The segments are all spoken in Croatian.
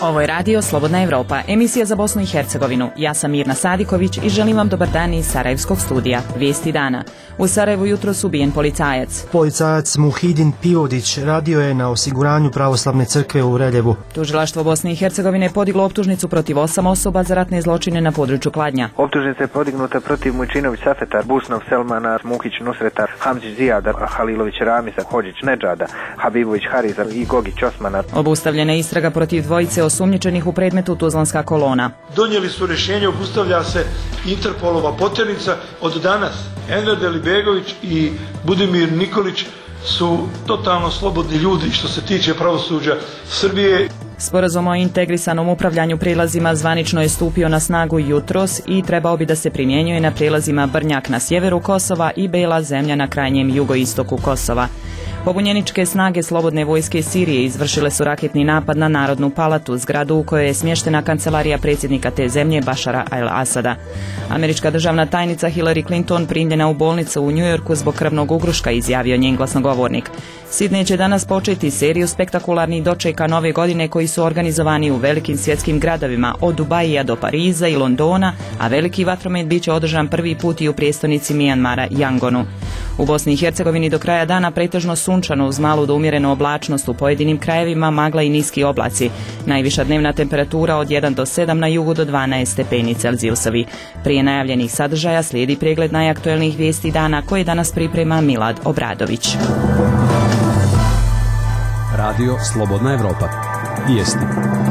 Ovo je radio Slobodna Evropa, emisija za Bosnu i Hercegovinu. Ja sam Mirna Sadiković i želim vam dobar dan iz Sarajevskog studija. Vijesti dana. U Sarajevu jutros ubijen policajac. Policajac Muhidin Pivodić radio je na osiguranju pravoslavne crkve u Reljevu. Tužilaštvo Bosne i Hercegovine podiglo optužnicu protiv 8 osoba za ratne zločine na području Kladnja. Optužnica je podignuta protiv Mujčinović Safetar, Busnov Selmana, Muhić Nusretar, Hamzić Zijada, Halilović Ramisa, Hođić Nedžada, Habibović Hariza i Gogić Osmana. Obustavljena je istraga protiv dvojice osumnjičenih u predmetu Tuzlanska kolona. Donijeli su rješenje, obustavlja se Interpolova poternica. Od danas Enver Delibegović i Budimir Nikolić su totalno slobodni ljudi što se tiče pravosuđa Srbije. Sporazum o integrisanom upravljanju prijelazima zvanično je stupio na snagu jutros i trebao bi da se primjenjuje na prijelazima Brnjak na sjeveru Kosova i Bela zemlja na krajnjem jugoistoku Kosova. Pobunjeničke snage Slobodne vojske Sirije izvršile su raketni napad na Narodnu palatu, zgradu u kojoj je smještena kancelarija predsjednika te zemlje Bašara al-Asada. Američka državna tajnica Hillary Clinton primljena u bolnicu u Njujorku zbog krvnog ugruška, izjavio njen glasnogovornik. Sidney će danas početi seriju spektakularnih dočeka nove godine koji su organizovani u velikim svjetskim gradovima od Dubaija do Pariza i Londona, a veliki vatromet bit će održan prvi put i u prijestolnici Mijanmara, Yangonu. U Bosni i Hercegovini do kraja dana pretežno sunčano uz malu do umjerenu oblačnost, u pojedinim krajevima magla i niski oblaci. Najviša dnevna temperatura od 1 do 7, na jugu do 12 stepeni Celzijusovi. Prije najavljenih sadržaja slijedi pregled najaktuelnijih vijesti dana koje danas priprema Milad Obradović. Radio Slobodna Evropa. Vijesti.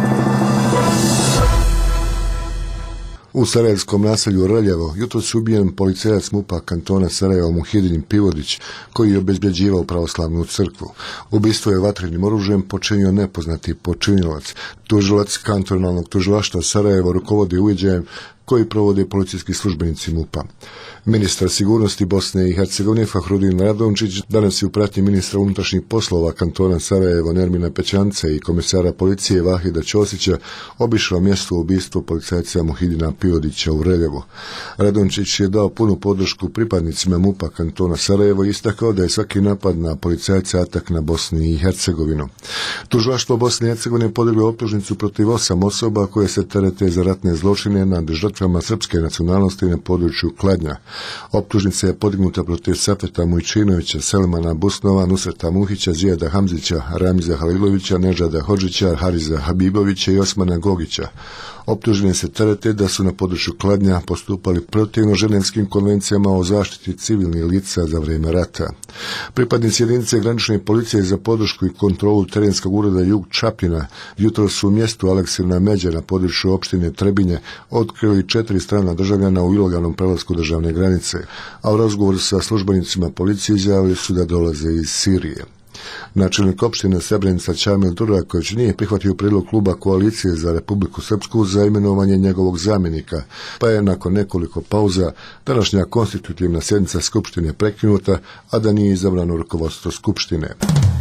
U sarajevskom naselju Reljevo jutros je ubijen policajac MUP-a kantona Sarajeva Muhidin Pivodić, koji je obezbjeđivao pravoslavnu crkvu. Ubistvo je vatrenim oružjem počinio nepoznati počinilac. Tužilac kantonalnog tužilaštva Sarajevo rukovodi uviđajem koji provode policijski službenici MUP-a. Ministar sigurnosti Bosne i Hercegovine Fahrudin Radončić danas je u pratnji ministra unutrašnjih poslova kantona Sarajevo Nermina Pećance i komisara policije Vahida Ćosića obišao mjesto ubistva policajca Muhidina Pivodića u Reljevu. Radončić je dao punu podršku pripadnicima MUP-a kantona Sarajevo i istakao da je svaki napad na policajca atak na Bosni i Hercegovinu. Tužilaštvo Bosne i Hercegovine podiglo optužnicu protiv 8 osoba koje se terete za ratne zločine nad žrtvama srpske nacionalnosti na području Kladnja. Optužnica je podignuta protiv Safeta Mujčinovića, Selmana Busnova, Nusreta Muhića, Zijada Hamzića, Ramiza Halilovića, Nedžada Hođića, Hariza Habibovića i Osmana Gogića. Optuženi se terete da su na području Kladnja postupali protivno ženevskim konvencijama o zaštiti civilnih lica za vrijeme rata. Pripadnici jedinice granične policije za podršku i kontrolu terenskog ureda Jug Čapljina jutros su u mjestu Aleksina Međa na području opštine Trebinje otkrili 4 strana državljana u ilegalnom prelasku državne granice, a u razgovoru sa službenicima policije izjavili su da dolaze iz Sirije. Načelnik opštine Srebrenica Čamil Duraković nije prihvatio prijedlog kluba Koalicije za Republiku Srpsku za imenovanje njegovog zamjenika, pa je nakon nekoliko pauza današnja konstitutivna sjednica Skupštine prekinuta, a da nije izabrano rukovodstvo Skupštine.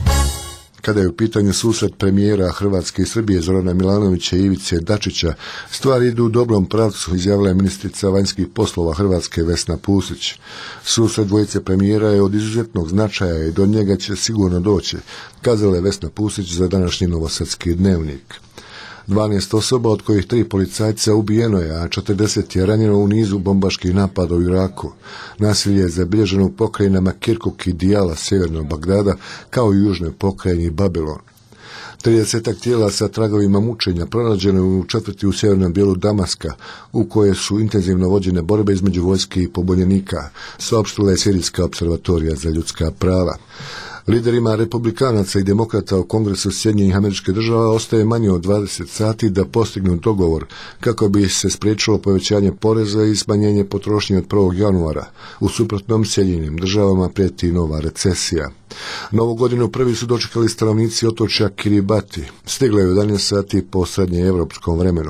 Kada je u pitanju susret premijera Hrvatske i Srbije Zorana Milanovića i Ivice Dačića, stvari idu u dobrom pravcu, izjavila je ministrica vanjskih poslova Hrvatske Vesna Pusić. Susret dvojice premijera je od izuzetnog značaja i do njega će sigurno doći, kazala je Vesna Pusić za današnji Novosadski dnevnik. 12 osoba, od kojih 3 policajca ubijeno je, a 40 je ranjeno u nizu bombaških napada u Iraku. Nasilje je zabilježeno u pokrajinama Kirkuk i Dijala sjevernog Bagdada, kao i u južnoj pokrajini Babilon. 30 tijela sa tragovima mučenja pronađeno u četvrti u sjevernom dijelu Damaska, u koje su intenzivno vođene borbe između vojske i pobunjenika, saopštila je Sirijska observatorija za ljudska prava. Liderima republikanaca i demokrata u Kongresu Sjedinjenih Američkih Država ostaje manje od 20 sati da postignu dogovor kako bi se spriječilo povećanje poreza i smanjenje potrošnje od 1. januara. U suprotnom Sjedinjenim Državama prijeti nova recesija. Novu godinu prvi su dočekali stanovnici otočja Kiribati. Stigla je u 11 sati po srednjeevropskom vremenu.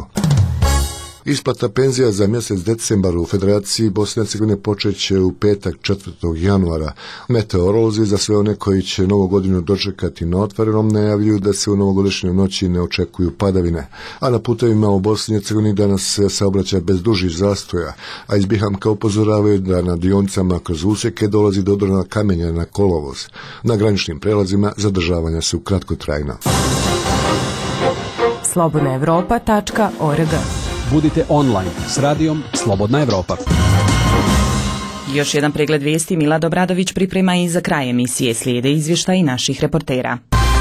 Isplata penzija za mjesec decembar u Federaciji Bosne i Hercegovine počet će u petak 4. januara. Meteorolozi za sve one koji će novu godinu dočekati na otvorenom najavljuju da se u novogodišnjoj noći ne očekuju padavine, a na putevima u Bosni i Hercegovini danas se saobraća bez dužih zastoja, a iz Bihamka upozoravaju da na dionicama kroz usjeke dolazi do odrona kamenja na kolovoz. Na graničnim prelazima zadržavanja su kratkotrajna. slobodnaevropa.org. Budite online s radijom Slobodna Evropa. Još jedan pregled vijesti Mila Dobradović priprema i za kraj emisije slijede izvještaji naših reportera.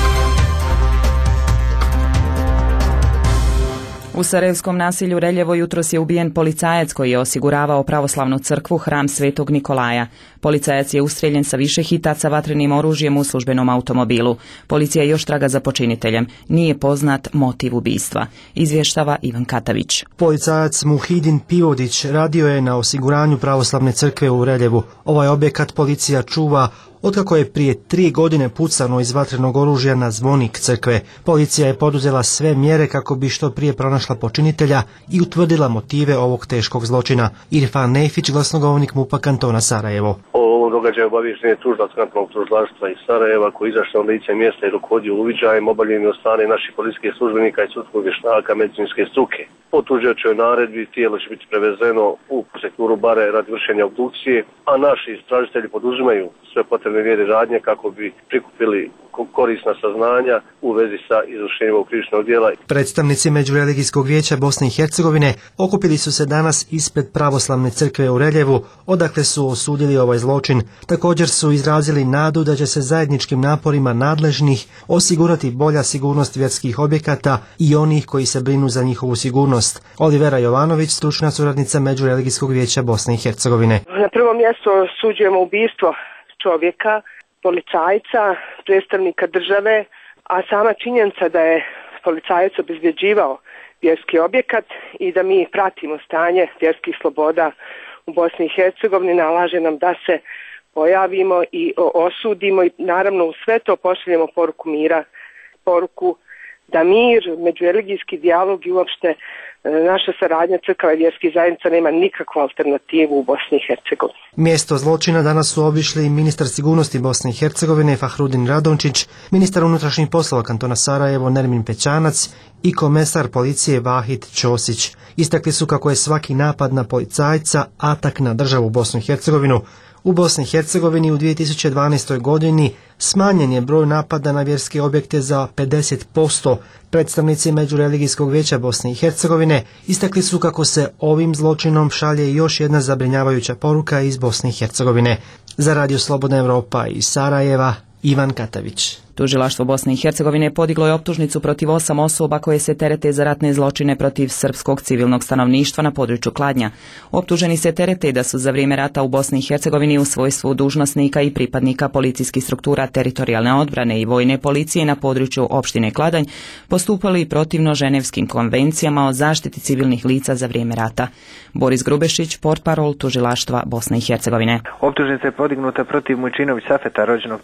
U sarajevskom naselju Reljevo jutros je ubijen policajac koji je osiguravao pravoslavnu crkvu Hram Svetog Nikolaja. Policajac je ustrijeljen sa više hitaca vatrenim oružjem u službenom automobilu. Policija još traga za počiniteljem. Nije poznat motiv ubistva. Izvještava Ivan Katavić. Policajac Muhidin Pivodić radio je na osiguranju pravoslavne crkve u Reljevu. Ovaj objekat policija čuva otkako je prije 3 godine pucano iz vatrenog oružja na zvonik crkve. Policija je poduzela sve mjere kako bi što prije pronašla počinitelja i utvrdila motive ovog teškog zločina. Irfan Nefić, glasnogovornik MUP-a kantona Sarajevo. O ovom događaju obaviješten je tužilac kantonskom tužilaštva iz Sarajeva koji izašao na lice mjesta i rukovodio uviđajem obavljenim od strane naših policijskih službenika i sudskog vještaka medicinske struke. Po tužiočevoj naredbi tijelo će biti prevezeno u sekturu bare radi vršenja obdukcije, a naši istražitelji poduzimaju sve potrebne mjere radnje kako bi prikupili korisna saznanja u vezi sa izvršenjem ovog krivičnog djela. Predstavnici Međureligijskog vijeća Bosne i Hercegovine okupili su se danas ispred pravoslavne crkve u Reljevu, odakle su osudili ovaj zločin. Također su izrazili nadu da će se zajedničkim naporima nadležnih osigurati bolja sigurnost vjerskih objekata i onih koji se brinu za njihovu sigurnost. Olivera Jovanović, stručna suradnica Međureligijskog vijeća Bosne i Hercegovine. Na prvom mjestu osuđujemo ubistvo čovjeka, policajca, predstavnika države, a sama činjenica da je policajac obezbjeđivao vjerski objekat i da mi pratimo stanje vjerskih sloboda u Bosni i Hercegovini nalaže nam da se pojavimo i osudimo i naravno u sve to pošaljemo poruku mira, poruku da mir, međureligijski dijalog i uopšte naša saradnja crkava i vjerskih zajednica nema nikakvu alternativu u Bosni i Hercegovini. Mjesto zločina danas su obišli ministar sigurnosti Bosne i Hercegovine Fahrudin Radončić, ministar unutrašnjih poslova kantona Sarajevo Nermin Pećanac i komesar policije Vahid Ćosić. Istakli su kako je svaki napad na policajca atak na državu Bosnu i Hercegovinu. U Bosni i Hercegovini u 2012. godini smanjen je broj napada na vjerske objekte za 50%. Predstavnici Međureligijskog vijeća Bosne i Hercegovine istakli su kako se ovim zločinom šalje još jedna zabrinjavajuća poruka iz Bosne i Hercegovine. Za Radio Slobodna Evropa iz Sarajeva, Ivan Katavić. Tužilaštvo Bosne i Hercegovine podiglo je optužnicu protiv 8 osoba koje se terete za ratne zločine protiv srpskog civilnog stanovništva na području Kladnja. Optuženi se terete da su za vrijeme rata u Bosni i Hercegovini u svojstvu dužnosnika i pripadnika policijskih struktura teritorijalne odbrane i vojne policije na području opštine Kladanj postupali protivno ženevskim konvencijama o zaštiti civilnih lica za vrijeme rata. Boris Grubešić, portparol tužilaštva Bosne i Hercegovine. Optužnica je podignuta protiv Mujčinović Safeta, rođenog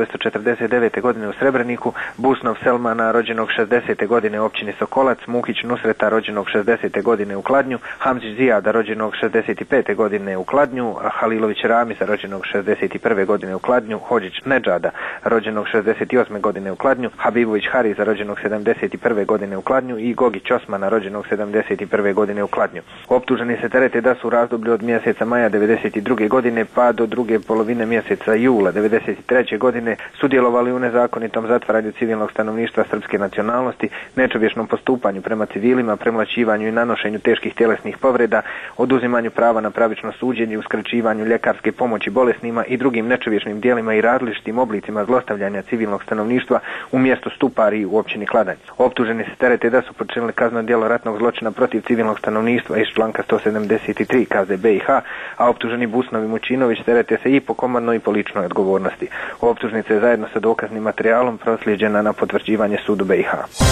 1949. godine u Srebreniku, Busnov Selmana, rođenog 60. godine u općini Sokolac, Muhić Nusreta, rođenog 60. godine u Kladnju, Hamzić Zijada, rođenog 65. godine u Kladnju, Halilović Ramisa, rođenog 61. godine u Kladnju, Hodžić Nedžada, rođenog 68. godine u Kladnju, Habibović Hariza, rođenog 71. godine u Kladnju i Gogić Osmana, rođenog 71. godine u Kladnju. Optuženi se terete da su u razdoblju od mjeseca maja 92. godine pa do druge polovine mjeseca jula 93. godine sudjelovali u nezakonitom zatvaranju civilnog stanovništva srpske nacionalnosti, nečovječnom postupanju prema civilima, premlaćivanju i nanošenju teških tjelesnih povreda, oduzimanju prava na pravično suđenje, uskraćivanju ljekarske pomoći bolesnima i drugim nečovječnim djelima i različitim oblicima zlostavljanja civilnog stanovništva u mjestu Stupari u općini Kladanj. Optuženi se terete da su počinili kazneno djelo ratnog zločina protiv civilnog stanovništva iz članka 173 KZ BiH, a optuženi Busnov i Mučinović terete se i po komandnoj i po ličnoj odgovornosti. Optužnica je zajedno sa dokaznim materijalom proslijeđena na potvrđivanje sudu BiH.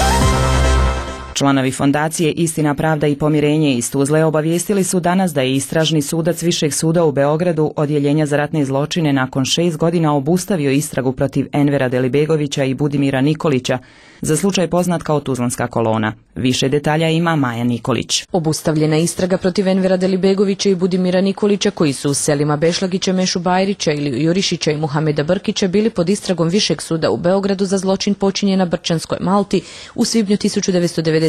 Članovi fondacije Istina, pravda i pomirenje iz Tuzle obavijestili su danas da je istražni sudac Višeg suda u Beogradu Odjeljenja za ratne zločine nakon 6 godina obustavio istragu protiv Envera Delibegovića i Budimira Nikolića za slučaj poznat kao Tuzlanska kolona. Više detalja ima Maja Nikolić. Obustavljena istraga protiv Envera Delibegovića i Budimira Nikolića, koji su u selima Bešlagića, Mešu Bajrića ili Jurišića i Muhameda Brkića bili pod istragom Višeg suda u Beogradu za zločin počinjen na Brčanskoj Malti u svibnju 1990.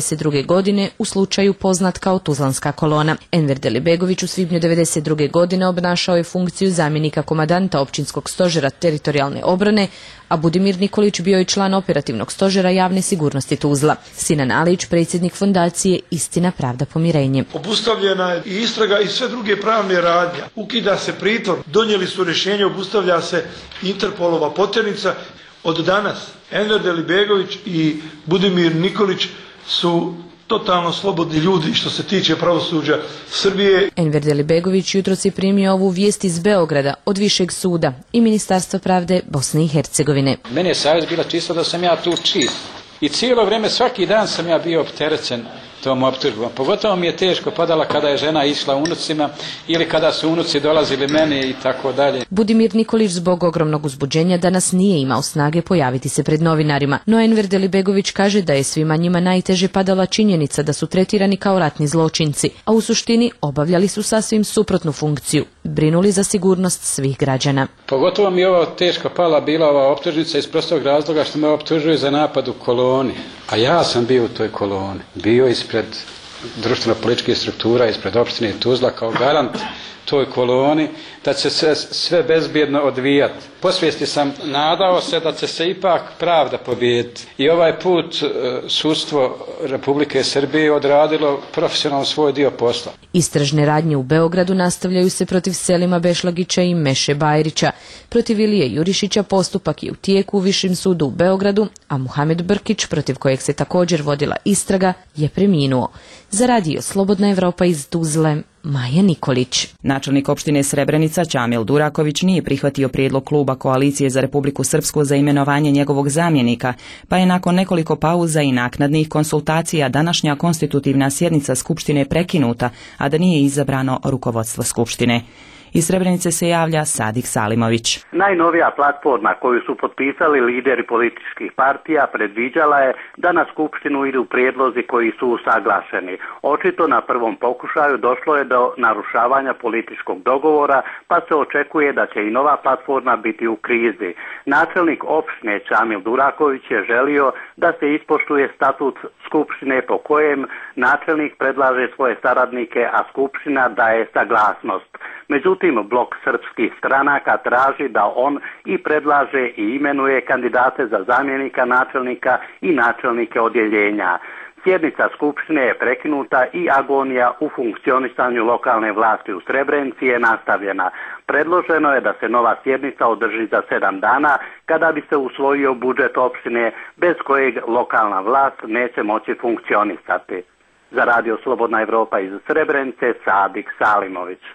1992. godine u slučaju poznat kao Tuzlanska kolona. Enver Delibegović u svibnju 1992. godine obnašao je funkciju zamjenika komandanta općinskog stožera teritorijalne obrane, a Budimir Nikolić bio je član operativnog stožera javne sigurnosti Tuzla. Sinan Alić, predsjednik fondacije Istina, pravda, pomirenje. Obustavljena je i istraga i sve druge pravne radnje. Ukida se pritvor, donijeli su rješenje, obustavlja se Interpolova poternica. Od danas Enver Delibegović i Budimir Nikolić su totalno slobodni ljudi što se tiče pravosuđa Srbije. Enver Delibegović jutros je primio ovu vijest iz Beograda od Višeg suda i Ministarstva pravde Bosne i Hercegovine. Meni je savjest bila čisto da sam ja tu čist. I cijelo vrijeme, svaki dan sam ja bio opterećen tom optužbom. Pogotovo mi je teško padala kada je žena išla unucima ili kada su unuci dolazili meni i tako dalje. Budimir Nikolić zbog ogromnog uzbuđenja danas nije imao snage pojaviti se pred novinarima, no Enver Delibegović kaže da je svima njima najteže padala činjenica da su tretirani kao ratni zločinci, a u suštini obavljali su sasvim suprotnu funkciju, brinuli za sigurnost svih građana. Pogotovo mi je ova teško pala bila ova optužnica iz prostog razloga što me optužuju za napad u koloni, a ja sam bio u toj koloni, bio ispred društveno-političkih struktura, ispred opštine Tuzla kao garant toj koloni, da će se sve bezbjedno odvijati. Po svijesti sam nadao se da će se ipak pravda pobijediti. I ovaj put sudstvo Republike Srbije odradilo profesionalno svoj dio posla. Istražne radnje u Beogradu nastavljaju se protiv Selima Bešlagića i Meše Bajrića. Protiv Ilije Jurišića postupak je u tijeku u Višem sudu u Beogradu, a Muhamed Brkić, protiv kojeg se također vodila istraga, je preminuo. Za radio Slobodna Evropa iz Tuzle, Maja Nikolić. Načelnik opštine Srebrenica Ćamil Duraković nije prihvatio prijedlog kluba Koalicije za Republiku Srpsku za imenovanje njegovog zamjenika, pa je nakon nekoliko pauza i naknadnih konsultacija današnja konstitutivna sjednica Skupštine prekinuta, a da nije izabrano rukovodstvo Skupštine. Iz Srebrenice se javlja Sadik Salimović. Najnovija platforma koju su potpisali lideri političkih partija predviđala je da na Skupštinu idu prijedlozi koji su usaglašeni. Očito na prvom pokušaju došlo je do narušavanja političkog dogovora, pa se očekuje da će i nova platforma biti u krizi. Načelnik opštine Ćamil Duraković je želio da se ispoštuje statut Skupštine po kojem načelnik predlaže svoje saradnike, a Skupština daje saglasnost. Međutim, blok srpskih stranaka traži da on i predlaže i imenuje kandidate za zamjenika načelnika i načelnike odjeljenja. Sjednica Skupštine je prekinuta i agonija u funkcionisanju lokalne vlasti u Srebrenici je nastavljena. Predloženo je da se nova sjednica održi za 7 dana kada bi se usvojio budžet opštine bez kojeg lokalna vlast neće moći funkcionisati. Za radio Slobodna Evropa iz Srebrenice, Sadik Salimović.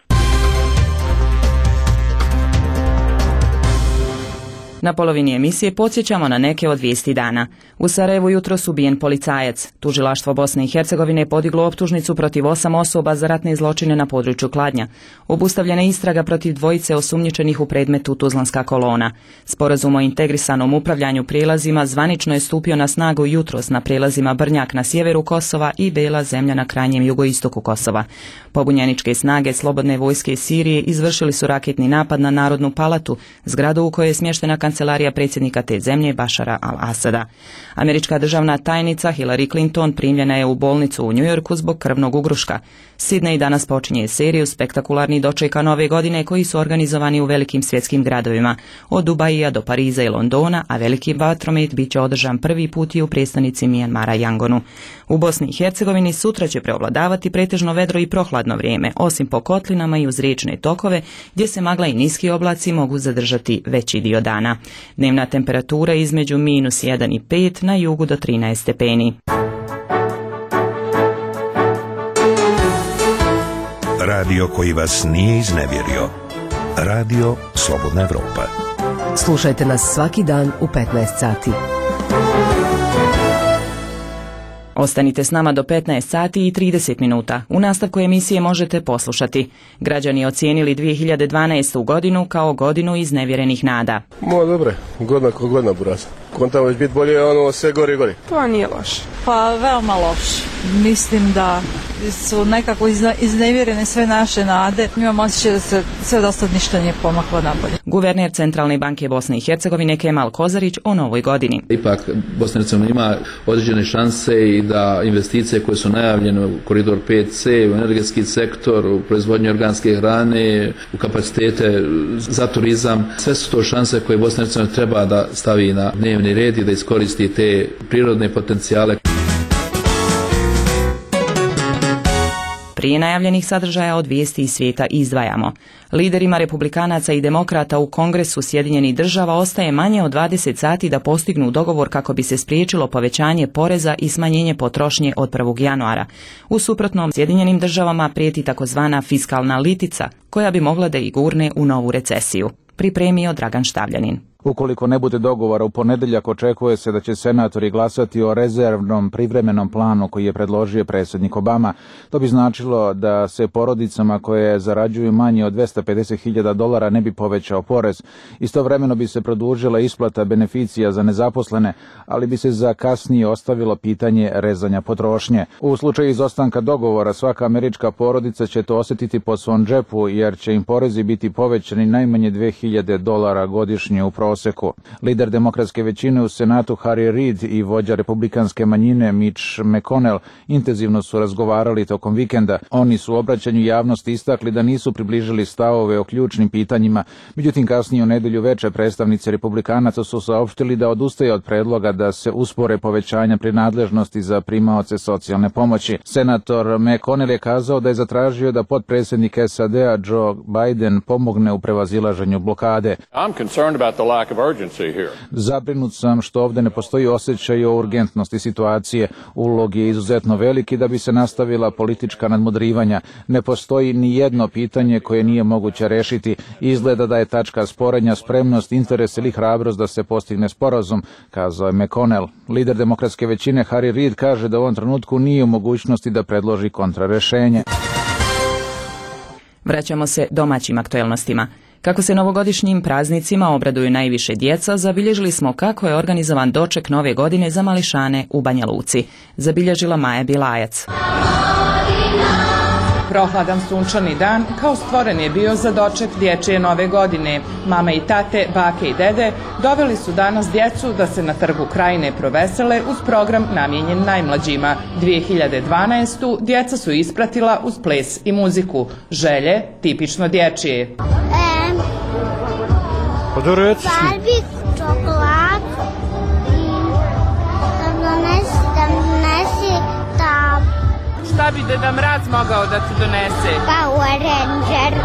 Na polovini emisije podsjećamo na neke od vijesti dana. U Sarajevu jutros ubijen policajac. Tužilaštvo Bosne i Hercegovine podiglo optužnicu protiv 8 osoba za ratne zločine na području Kladnja. Obustavljena je istraga protiv dvojice osumnjičenih u predmetu Tuzlanska kolona. Sporazum o integrisanom upravljanju prijelazima zvanično je stupio na snagu jutros na prijelazima Brnjak na sjeveru Kosova i Bela zemlja na krajnjem jugoistoku Kosova. Pobunjeničke snage Slobodne vojske Sirije izvršili su raketni napad na Narodnu palatu, zgradu u kojoj je smještena kancelarija predsjednika te zemlje Bašara al-Asada. Američka državna tajnica Hillary Clinton primljena je u bolnicu u Njujorku zbog krvnog ugruška. Sydney danas počinje seriju spektakularnih dočeka nove godine koji su organizovani u velikim svjetskim gradovima, od Dubaija do Pariza i Londona, a veliki vatromet bit će održan prvi put i u prijestolnici Mijanmara Jangonu. U Bosni i Hercegovini sutra će preovladavati pretežno vedro i prohladno vrijeme, osim po kotlinama i uz riječne tokove, gdje se magla i niski oblaci mogu zadržati veći dio dana. Dnevna temperatura između -1 i 5, na jugu do 13 stepeni. Radio koji vas nije iznevjerio. Radio Slobodna Evropa. Slušajte nas svaki dan u 15 sati. Ostanite s nama do 15 sati i 30 minuta. U nastavku emisije možete poslušati. Građani ocijenili 2012. godinu kao godinu iznevjerenih nada. Dobre, godina ko godina, buraz. Kontamo već biti bolje, sve gore i gore. To nije loše. Pa veoma loše. Mislim da su nekako iznevjerene sve naše nade. Imam osjećaj da se sve dosta ništa nije pomaklo nabolje. Guverner Centralne banke Bosne i Hercegovine Kemal Kozarić o novoj godini. Ipak Bosna i Hercegovina ima određene šanse i da investicije koje su najavljene u koridor 5C, u energetski sektor, u proizvodnju organske hrane, u kapacitete za turizam, sve su to šanse koje Bosna i Hercegovina treba da stavi na dnevni red i da iskoristi te prirodne potencijale. Prije najavljenih sadržaja od vijesti iz svijeta izdvajamo. Liderima republikanaca i demokrata u Kongresu Sjedinjenih država ostaje manje od 20 sati da postignu dogovor kako bi se spriječilo povećanje poreza i smanjenje potrošnje od 1. januara. U suprotnom, Sjedinjenim državama prijeti takozvana fiskalna litica, koja bi mogla da ih gurne u novu recesiju. Pripremio Dragan Štavljanin. Ukoliko ne bude dogovora u ponedjeljak, očekuje se da će senatori glasati o rezervnom privremenom planu koji je predložio predsjednik Obama. To bi značilo da se porodicama koje zarađuju manje od $250.000 ne bi povećao porez. Istovremeno bi se produžila isplata beneficija za nezaposlene, ali bi se za kasnije ostavilo pitanje rezanja potrošnje. U slučaju izostanka dogovora, svaka američka porodica će to osjetiti po svom džepu, jer će im porezi biti povećani najmanje $2.000 godišnje u proseku. Lider demokratske većine u Senatu Harry Reid i vođa republikanske manjine Mitch McConnell intenzivno su razgovarali tokom vikenda. Oni su u obraćanju javnosti istakli da nisu približili stavove o ključnim pitanjima, međutim kasnije u nedjelju veče predstavnici republikanaca su saopštili da odustaje od predloga da se uspore povećanja prinadležnosti za primaoce socijalne pomoći. Senator McConnell je kazao da je zatražio da potpredsjednik SAD-a Joe Biden pomogne u prevazilaženju blokade. Zabrinut sam što ovdje ne postoji osjećaj o urgentnosti situacije. Ulog je izuzetno veliki da bi se nastavila politička nadmudrivanja. Ne postoji ni jedno pitanje koje nije moguće rešiti. Izgleda da je tačka sporenja spremnost, interes ili hrabrost da se postigne sporazum, kazao je McConnell. Lider demokratske većine Harry Reid kaže da u ovom trenutku nije u mogućnosti da predloži kontrarešenje. Vraćamo se domaćim aktuelnostima. Kako se novogodišnjim praznicima obraduju najviše djeca, zabilježili smo kako je organizovan doček nove godine za mališane u Banja Luci. Zabilježila Maja Bilajac. Prohladan sunčani dan kao stvoren je bio za doček dječje nove godine. Mame i tate, bake i dede doveli su danas djecu da se na trgu Krajine provesele uz program namijenjen najmlađima. 2012. djeca su ispratila uz ples i muziku. Želje tipično dječje. Barbie, čokolad i da donesi tab. Šta bi Deda Mraz mogao da ti donese? Power Ranger.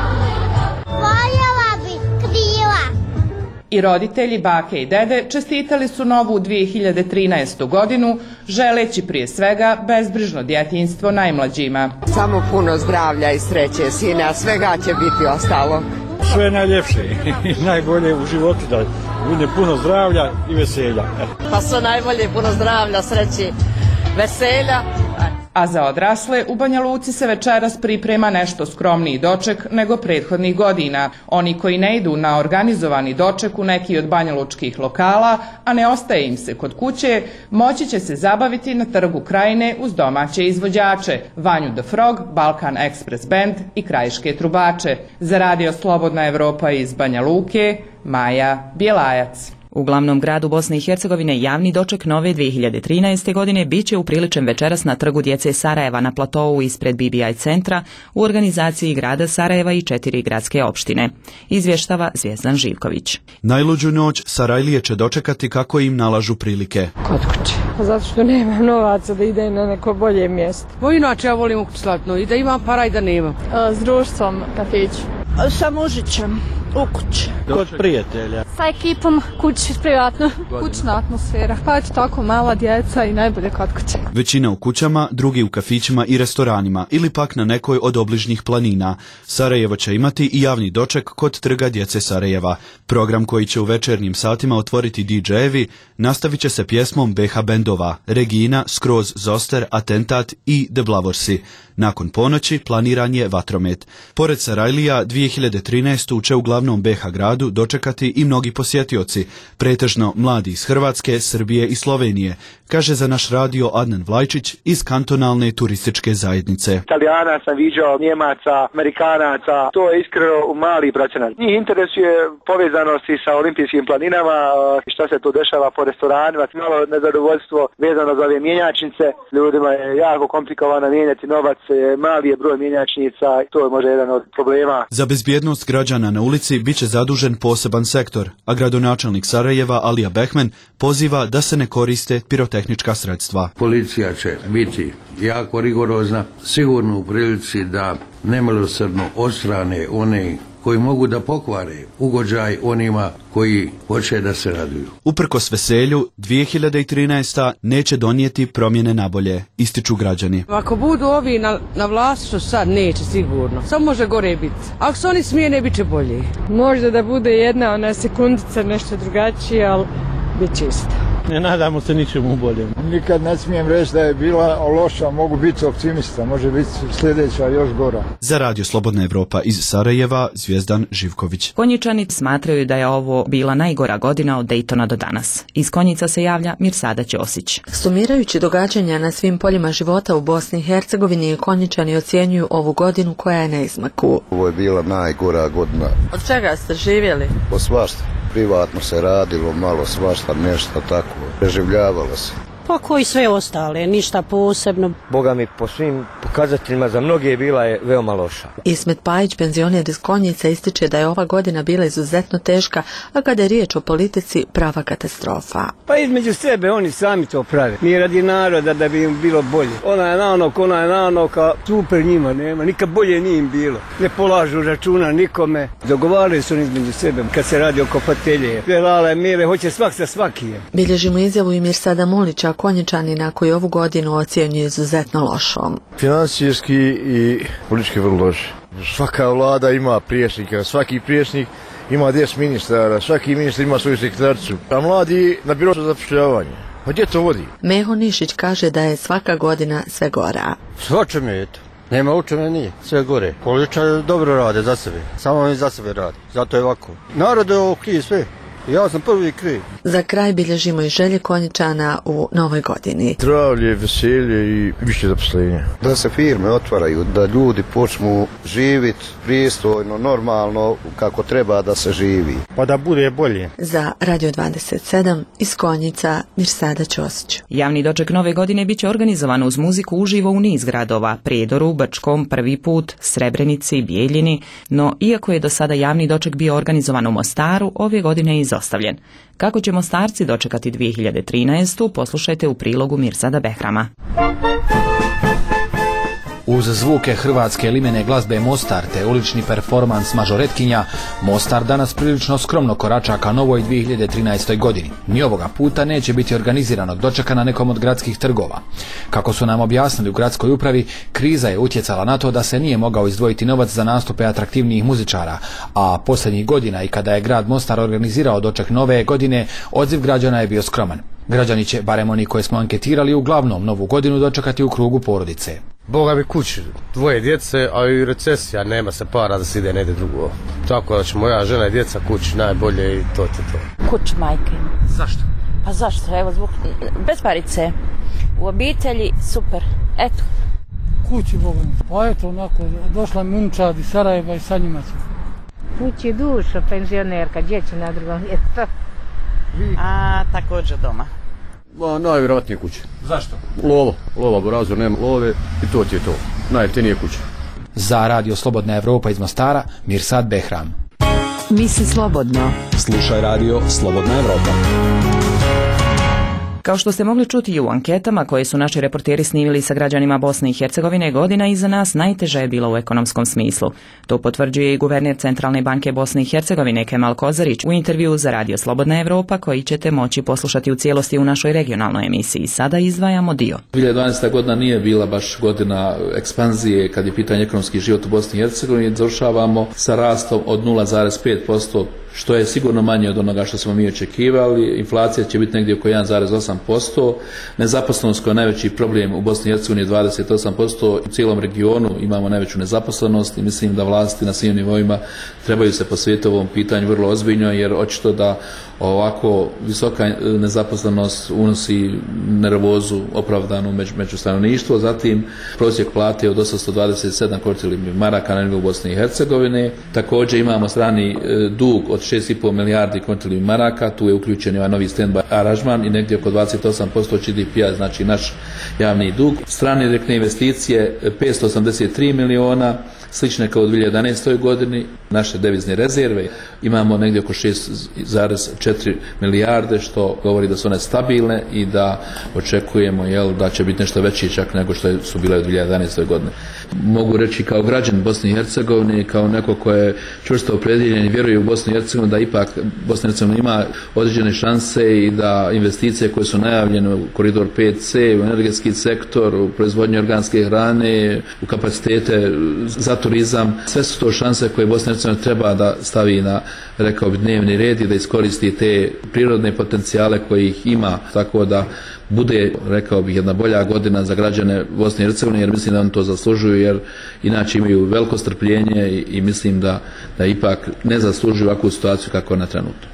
Voljela bi krila. I roditelji, bake i dede čestitali su novu 2013. godinu, želeći prije svega bezbrižno djetinjstvo najmlađima. Samo puno zdravlja i sreće, sine, a svega će biti ostalo. Sve najljepše i najbolje u životu, da bude puno zdravlja i veselja. Pa sve najbolje, puno zdravlja, sreće, veselja. A za odrasle u Banja Luci se večeras priprema nešto skromniji doček nego prethodnih godina. Oni koji ne idu na organizovani doček u neki od banjalučkih lokala, a ne ostaje im se kod kuće, moći će se zabaviti na trgu Krajine uz domaće izvođače, Vanju the Frog, Balkan Express Band i Krajiške trubače. Za Radio Slobodna Evropa iz Banja Luke, Maja Bjelajac. U glavnom gradu Bosne i Hercegovine javni doček nove 2013. godine biće upriličen večeras na trgu djece Sarajeva na platovu ispred BBI centra u organizaciji grada Sarajeva i 4 gradske opštine. Izvještava Zvjezdan Živković. Najluđu noć Sarajlije će dočekati kako im nalažu prilike. Kod kuće. Zato što nemam novaca da ide na neko bolje mjesto. Inače ja volim u kuću slatno i da imam para i da nemam. S društvom kafiću. Sa mužićem u kući. Kod prijatelja. Sa ekipom kući privatno. Kućna atmosfera. Pa eto tako mala djeca i najbolje kod kuće. Većina u kućama, drugi u kafićima i restoranima ili pak na nekoj od obližnjih planina. Sarajevo će imati i javni doček kod trga djece Sarajeva. Program koji će u večernjim satima otvoriti DJ-evi nastavit će se pjesmom BH bendova Regina, Skroz Zoster, Atentat i The Blavorsi. Nakon ponoći planiran je vatromet. Pored Sarajlija, 2013. će uglavnom glavnom BiH gradu dočekati i mnogi posjetioci, pretežno mladi iz Hrvatske, Srbije i Slovenije, kaže za naš radio Adnan Vlajčić iz kantonalne turističke zajednice. Italijana sam viđao, Njemaca, Amerikanaca, to je iskreno mali procenat. Njih interesuje povezanosti sa olimpijskim planinama, šta se tu dešava po restoranima, malo nezadovoljstvo vezano za ove mjenjačnice. Ljudima je jako komplikovano mijenjati novac, mali je broj mjenjačnica, to je možda jedan od problema. Za bezbjednost građana na ulici bit će zadužen poseban sektor, a gradonačelnik Sarajeva Alija Behmen poziva da se ne koriste pirotehnička sredstva. Policija će biti jako rigorozna, sigurno u prilici da nemilosrdno odstrane one koji mogu da pokvare ugođaj onima koji hoće da se raduju. Uprkos veselju, 2013. neće donijeti promjene na bolje, ističu građani. Ako budu ovi na vlasti što sad neće sigurno, samo može gore biti. Ako se oni smijene, bit će bolje. Možda da bude jedna ona sekundica nešto drugačije, ali bit će isto. Ne nadamo se ničemu boljem. Nikad ne smijem reći da je bila loša, mogu biti optimista, može biti sljedeća još gora. Za Radio Slobodna Evropa iz Sarajeva, Zvijezdan Živković. Konjičani smatraju da je ovo bila najgora godina od Dejtona do danas. Iz Konjica se javlja Mirsada Ćosić. Sumirajući događanja na svim poljima života u Bosni i Hercegovini, Konjičani ocjenjuju ovu godinu koja je na izmaku. Ovo je bila najgora godina. Od čega ste živjeli? Od svašta. Privatno se radilo, malo svašta, nešto tako. Preživljavalo se. Pa koji sve ostale, ništa posebno. Boga mi po svim pokazateljima za mnoge bila je veoma loša. Ismet Pajić, penzioner iz Konjica, ističe da je ova godina bila izuzetno teška, a kada je riječ o politici, prava katastrofa. Pa između sebe oni sami to prave. Nije radi naroda da bi im bilo bolje. Ona je na onog, a super njima nema. Nikad bolje nije im bilo. Ne polažu računa nikome. Dogovaraju se oni između sebe kad se radi oko fotelje. Velale mire, hoće svak sa svakije. Bilježimo izjavu i Mirsada Mulića, Konjičanina, koji ovu godinu ocjenjuje izuzetno lošom. Financijski i politički vrlo loše. Svaka vlada ima priješnika, svaki priješnik ima 10 ministara, svaki ministar ima svoju sekretaricu, a mladi na biro za zapošljavanje. Pa gdje to vodi? Meho Nišić kaže da je svaka godina sve gora. Sve čemu je to? Nema u čemu nije, sve gore. Političari dobro rade za sebe, samo oni za sebe rade, zato je ovako. Narod je ovo krije sve. Ja sam prvi kriv. Za kraj bilježimo i želje Konjičana u novoj godini. Zdravlje, veselje i više zaposlenja. Da se firme otvaraju, da ljudi počnu živjeti pristojno, normalno, kako treba da se živi. Pa da bude bolje. Za Radio 27 iz Konjica, Mirsada Ćosić. Javni doček nove godine biće organizovan uz muziku uživo u niz gradova: Prijedoru, Brčkom, Prvi put, Srebrenici, Bijeljini, no iako je do sada javni doček bio organizovan u Mostaru, ove godine je izostavljen. Kako će Mostarci dočekati 2013. poslušajte u prilogu Mirsada Behrama. Uz zvuke hrvatske limene glazbe Mostar te ulični performans mažoretkinja, Mostar danas prilično skromno korača ka novoj 2013. godini. Ni ovoga puta neće biti organiziranog dočeka na nekom od gradskih trgova. Kako su nam objasnili u gradskoj upravi, kriza je utjecala na to da se nije mogao izdvojiti novac za nastupe atraktivnijih muzičara, a posljednjih godina i kada je grad Mostar organizirao doček nove godine, odziv građana je bio skroman. Građani će, barem oni koje smo anketirali, uglavnom novu godinu dočekati u krugu porodice. Boga mi kući, dvoje djece, a i recesija, nema se para da se ide negdje drugo. Tako da će moja žena i djeca kući najbolje i to. Kuć majke. Zašto? Pa zašto? Evo zbog besparice. U obitelji super. Eto. Kući Boga mi. Pa eto onako, došla mi unčad iz Sarajeva i sa njima ću. Kući dušo, penzionerka, djeći na drugom mjestu. A također doma. Najvjerojatnije kuće. Zašto? Lova, borazor, nema love i to ti je to. Najjeftinije kuće. Za Radio Slobodna Evropa iz Mostara, Mirsad Behram. Misli slobodno. Slušaj Radio Slobodna Evropa. Kao što ste mogli čuti i u anketama koje su naši reporteri snimili sa građanima Bosne i Hercegovine, godina iza nas najteža je bila u ekonomskom smislu. To potvrđuje i guverner Centralne banke Bosne i Hercegovine Kemal Kozarić u intervjuu za Radio Slobodna Evropa, koji ćete moći poslušati u cijelosti u našoj regionalnoj emisiji. Sada izdvajamo dio. 2012. godina nije bila baš godina ekspanzije kad je pitanje ekonomski život u Bosni i Hercegovini. Završavamo sa rastom od 0,5% što je sigurno manje od onoga što smo mi očekivali. Inflacija će biti negdje oko 1,8%. Nezaposlenost koja je najveći problem u Bosni i Hercegovini je 28%. U cijelom regionu imamo najveću nezaposlenost i mislim da vlasti na svim nivoima trebaju se posvetiti ovom pitanju vrlo ozbiljno, jer očito da ovako visoka nezaposlenost unosi nervozu opravdanu među stanovništvo. Zatim prosjek plate od 827 konvertibilnih maraka na nivou Bosne i Hercegovine. Također imamo strani dug od 6,5 milijardi konvertibilnih maraka, tu je uključen ovaj novi stand-by aranžman i negdje oko 28% GDP-a, znači naš javni dug. Strane direktne investicije 583 miliona, slične kao u 2011. godini. Naše devizne rezerve imamo negdje oko 6,4 milijarde, što govori da su one stabilne i da očekujemo da će biti nešto veći čak nego što su bile u 2011. godine. Mogu reći kao građan Bosne i Hercegovine, kao neko ko je čvrsto opredjeljen i vjeruje u Bosnu i Hercegovinu, da ipak Bosna i Hercegovina ima određene šanse i da investicije koje su najavljene u koridor 5C, u energetski sektor, u proizvodnju organske hrane, u kapacitete za turizam, sve su to šanse koje Bosna i Hercegovina treba da stavi na, rekao bi, dnevni red i da iskoristi te prirodne potencijale koje ih ima, tako da bude, rekao bih, jedna bolja godina za građane Bosne i Hercegovine, jer mislim da oni to zaslužuju, jer inače imaju veliko strpljenje i mislim da ipak ne zaslužuju ovakvu situaciju kako je na trenutno.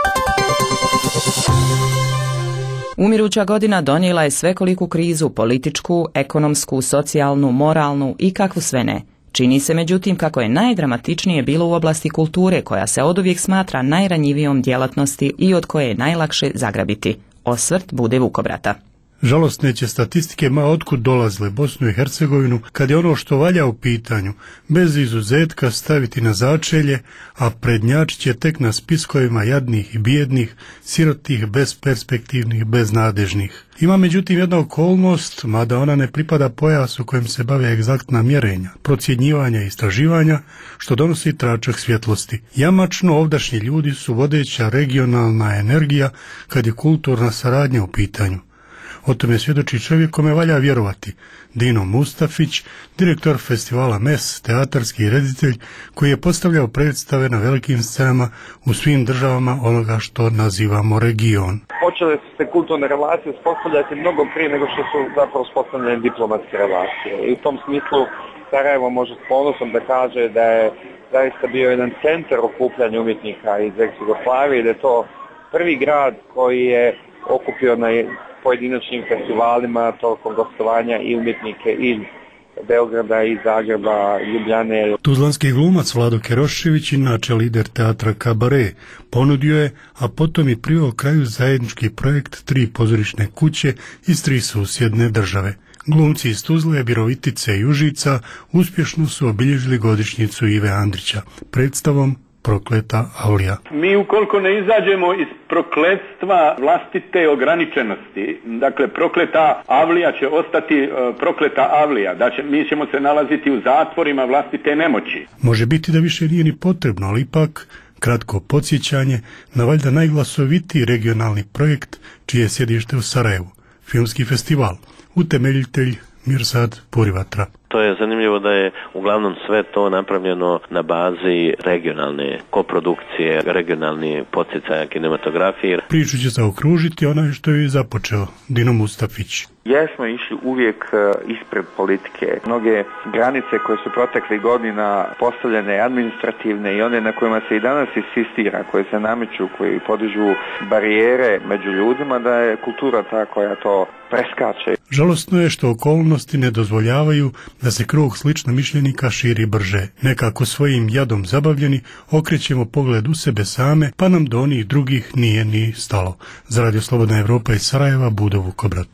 Umiruća godina donijela je svekoliku krizu, političku, ekonomsku, socijalnu, moralnu i kakvu sve ne. Čini se međutim kako je najdramatičnije bilo u oblasti kulture, koja se oduvijek smatra najranjivijom djelatnosti i od koje je najlakše zagrabiti. Osvrt Bude Vukobrata. Žalostne će statistike ma otkud dolazile Bosnu i Hercegovinu kad je ono što valja u pitanju bez izuzetka staviti na začelje, a prednjačit će tek na spiskovima jadnih i bijednih, sirotih, besperspektivnih, beznadežnih. Ima međutim jedna okolnost, mada ona ne pripada pojasu kojem se bave egzaktna mjerenja, procjenjivanja i istraživanja, što donosi tračak svjetlosti. Jamačno ovdašnji ljudi su vodeća regionalna energija kad je kulturna saradnja u pitanju. O tome svjedoči čovjek kome valja vjerovati, Dino Mustafić, direktor festivala MES, teatarski reditelj koji je postavljao predstave na velikim scenama u svim državama onoga što nazivamo region. Počele su se kulturne relacije uspostavljati mnogo prije nego što su zapravo uspostavljene diplomatske relacije. I u tom smislu Sarajevo može s ponosom da kaže da je zaista bio jedan centar okupljanja umjetnika iz ex-Jugoslavije i da je to prvi grad koji je okupio na pojedinačnim festivalima tokom gostovanja i umjetnike iz Beograda, iz Zagreba, Ljubljane. Tuzlanski glumac Vlado Kerošević, inače lider teatra Kabare, ponudio je, a potom i priveo kraju zajednički projekt 3 pozorišne kuće iz 3 susjedne države. Glumci iz Tuzle, Virovitice i Užica uspješno su obilježili godišnjicu Ive Andrića predstavom Prokleta avlija. Mi ukoliko ne izađemo iz prokletstva vlastite ograničenosti, dakle prokleta avlija će ostati prokleta avlija, mi ćemo se nalaziti u zatvorima vlastite nemoći. Može biti da više nije ni potrebno, ali ipak kratko podsjećanje na valjda najglasovitiji regionalni projekt čije je sjedište u Sarajevu, filmski festival, utemeljitelj Mirsad Purivatra. To je zanimljivo da je uglavnom sve to napravljeno na bazi regionalne koprodukcije, regionalni podsjecaja kinematografije. Priču će zaokružiti onaj što je započeo, Dino Mustafić. Jesmo išli uvijek ispred politike. Mnoge granice koje su proteklih godina postavljene administrativne i one na kojima se i danas insistira, koje se nameću, koji podižu barijere među ljudima, da je kultura ta koja to preskače. Žalostno je što okolnosti ne dozvoljavaju da se krug slično mišljenika širi brže. Nekako svojim jadom zabavljeni okrećemo pogled u sebe same, pa nam do onih drugih nije ni stalo. Za Radio Slobodna Evropa iz Sarajeva, Bude Vukobrat.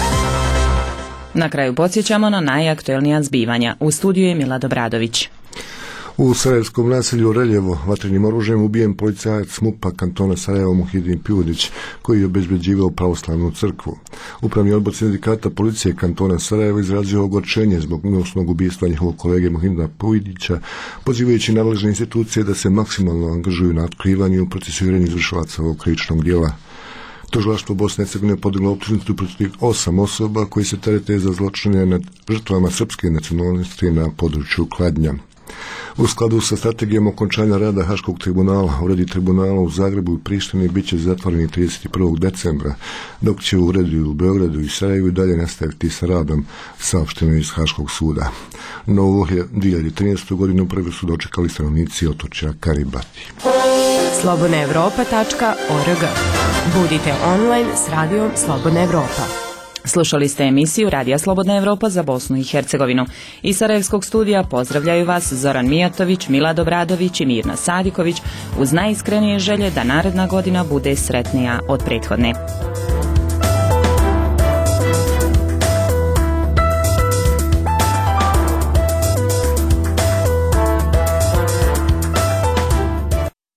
Na kraju podsjećamo na najaktuelnija zbivanja. U studiju je Milad Obradović. U sarajevskom naselju Reljevo vatrenim oružjem ubijen policajac MUP-a kantona Sarajevo Muhidin Pijunić, koji je obezbeđivao pravoslavnu crkvu. Upravni odbor sindikata policije kantona Sarajevo izrazio ogorčenje zbog milosnog ubistva njihovog kolege Muhidina Pijunića, pozivajući nadležne institucije da se maksimalno angažuju na otkrivanju i procesuiranju izvršilaca ovog krivičnog djela. Tužilaštvo Bosne i Hercegovine podiglo optužnicu protiv 8 osoba koji se terete za zločine nad žrtvama srpske nacionalnosti na području Kladnja. U skladu sa strategijom okončanja rada Haškog tribunala, uredi tribunala u Zagrebu i Prištini bit će zatvoreni 31. decembra, dok će uredi u Beogradu i Sarajevu i dalje nastaviti sa radom, saopšteno iz Haškog suda. Novu 2013. godinu prvi su dočekali stanovnici otočja Karibati. slobodnaevropa.org. Budite online s radijom Slobodna Evropa. Slušali ste emisiju Radija Slobodna Evropa za Bosnu i Hercegovinu. Iz Sarajevskog studija pozdravljaju vas Zoran Mijatović, Milad Obradović i Mirna Sadiković uz najiskrenije želje da naredna godina bude sretnija od prethodne.